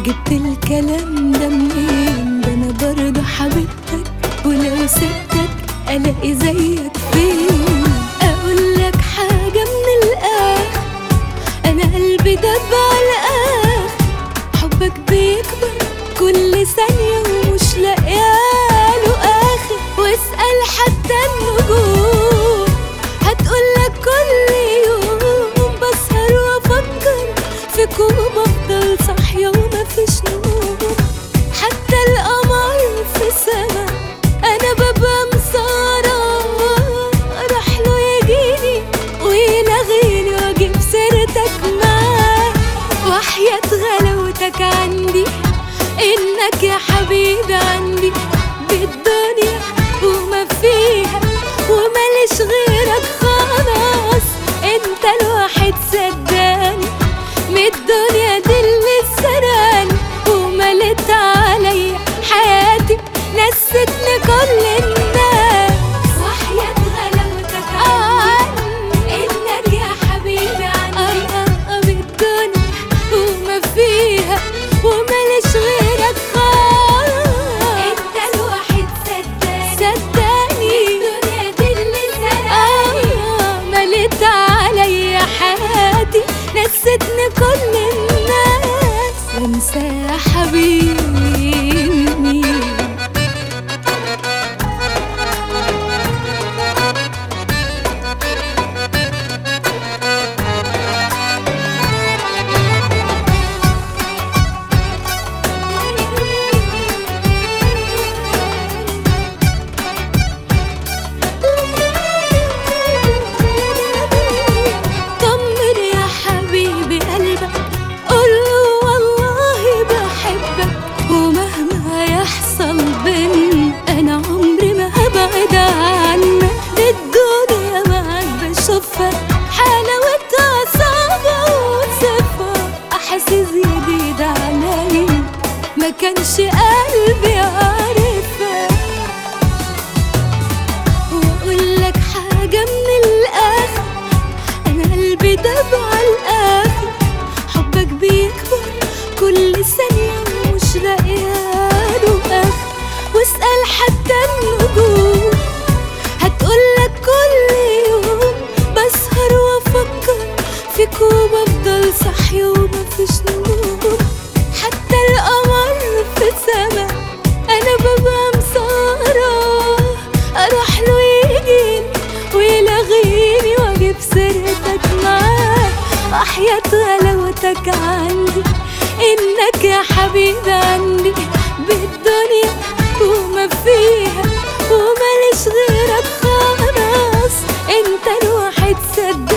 جبت الكلام ده منين؟ ده انا برضه حبيبتك، ولو سبتك الاقي زيك فين؟ اقولك حاجة من الاخر، انا قلبي دب على الاخر، حبك بيكبر كل ثانية ومش لاقياله اخر. واسأل حتى النجوم هتقولك كل يوم بسهر وافكر فيك وبفضل صاحية ومفيش نوم. حتى القمر في السما انا ببقى مسهرة، راح له يجيني ويلغيني واجيب سيرتك معاه. وحياة غلاوتك عندي انك يا حبيبي عندي بالدنيا وما فيها، وماليش غيرك خلاص، انت الواحد صدقني من الدنيا دي اللي سرقاني وملت عليا حياتي، نستني كل الناس. وحياة غلاوتك عني انك يا حبيبي عندي بالدنيا وما فيها، وماليش غيرك خالص، انت الواحد صدقني الدنيا دي اللي سرقاني ملت عليا حياتي، نستني كل الناس وانسى يا حبيبي. أنا عمري ما هبعد عنك، دي الدنيا معاك بشوفها حلاوتها صعبة وصفها أحاسيس جديدة عليا ما كانش قلبي عارفها. وأقولك حاجة من الآخر، أنا قلبي دب على الآخر، حبك بيكبر كل ثانية ومش لاقياله آخر. واسأل حتى النجوم هتقولك كل يوم بسهر وافكر فيك وبفضل صاحية ومفيش نوم. حتى القمر في السما انا ببقى مسهرة، اروح له يجيني ويلغيني واجيب سيرتك معاه. وحياة غلاوتك عندي انك يا حبيبي عندي بالدنيا وما فيها، وماليش غيرك خلاص، انت الواحد صدقني